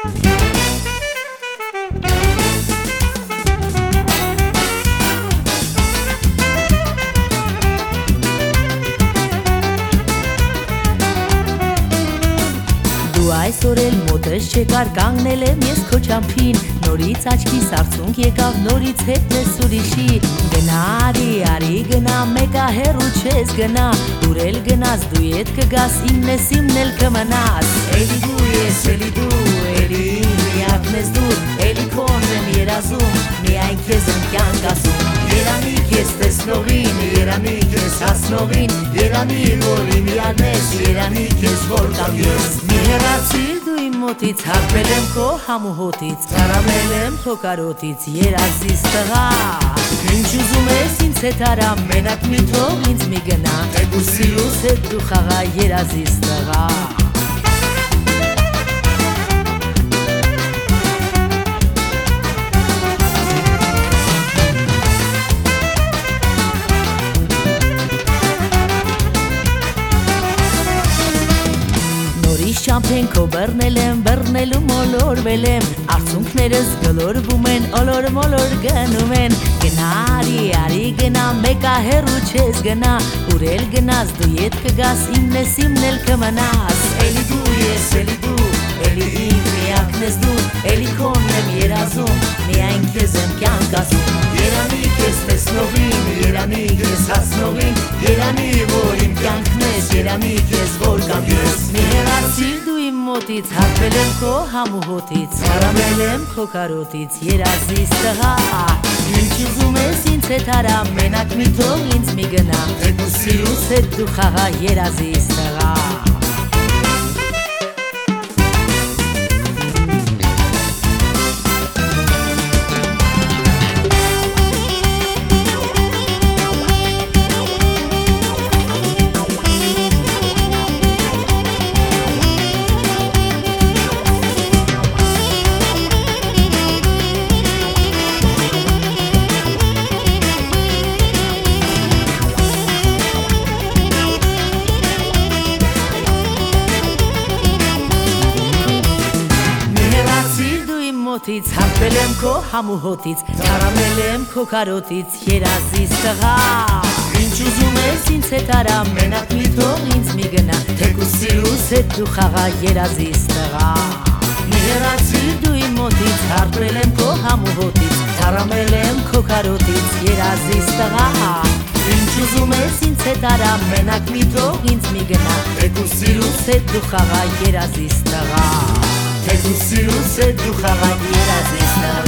Այսօր էլ մոտս չեկար կանգնել եմ ես քո ճամփին նորից աչքիս արցունք եկավ նորից հետս ուրիշի գնա արի գնա մեկա հեռու չես գնա ուր էլ գնաս դու ետ կգաս իմն էլ կմնաս էլի դու ես էլի դու էլի միակն ես դու էլի քոն եմ երազում միայն քեզ եմ կյանք ասում երանի քեզ տեսնողին երանի քեզ հասնողին երանի որ իմ յանես երանի քեզ որ կամ ես մի հեռացիր դու իմ մոտից հարբել եմ քո համուհոտից ծարամել եմ քո կարոտից երազիս տղա ինչ ուզում ես ինձ հետ արա մենակ մի թող ինձ մի գնա ու սիրուս հետ դու խաղա երազիս տղա Շամփեն քո բռնել եմ, բռնելու մոլորվել եմ Արցունքներս գլորվում են, օլոր մոլոր գնում են Գնա արի գնա, մեկա հեռու չես գնա Ուր էլ գնաս դու ետ կգաս, իմն էլ կմնաս Էլի դու ես, էլի դու, էլի իմ միակն ես դու Էլի քոն եմ երազում, միայն քեզ եմ կյանք ասում Երանի քեզ տեսնողին, երանի քեզ հասնողին Երանի որ իմ կյանքն ես, երանի քեզ որ կամ ես Մի հեռացիր դու իմ մոտից, հարբել եմ քո համուհոտից Ծարամել եմ քո կարոտից, երազիս տղա Ինչ ուզում ես ինձ հետ արա, մենակ մի թող ինձ մի գնա Ու սիրուս հետ դու խաղա երազիս տղա մոտից հարբել եմ քո համուհոտից ծարամել եմ քո կարոտից երազիս տղա Ինչ ուզում ես ինձ հետ արա մենակ մի թող ինձ մի գնա թեկուզ սիրուս հետ դու խաղա երազիս տղա Մի հեռացիր դու իմ մոտից հարբել եմ քո համուհոտից ծարամել եմ քո կարոտից երազիս տղա Ինչ ուզում ես ինձ հետ արա մենակ մի թող ինձ մի գնա թեկուզ սիրուս հետ դու խաղա երազիս տղա Թեկուզ սիրուս հետ դու խաղա երազիս տղա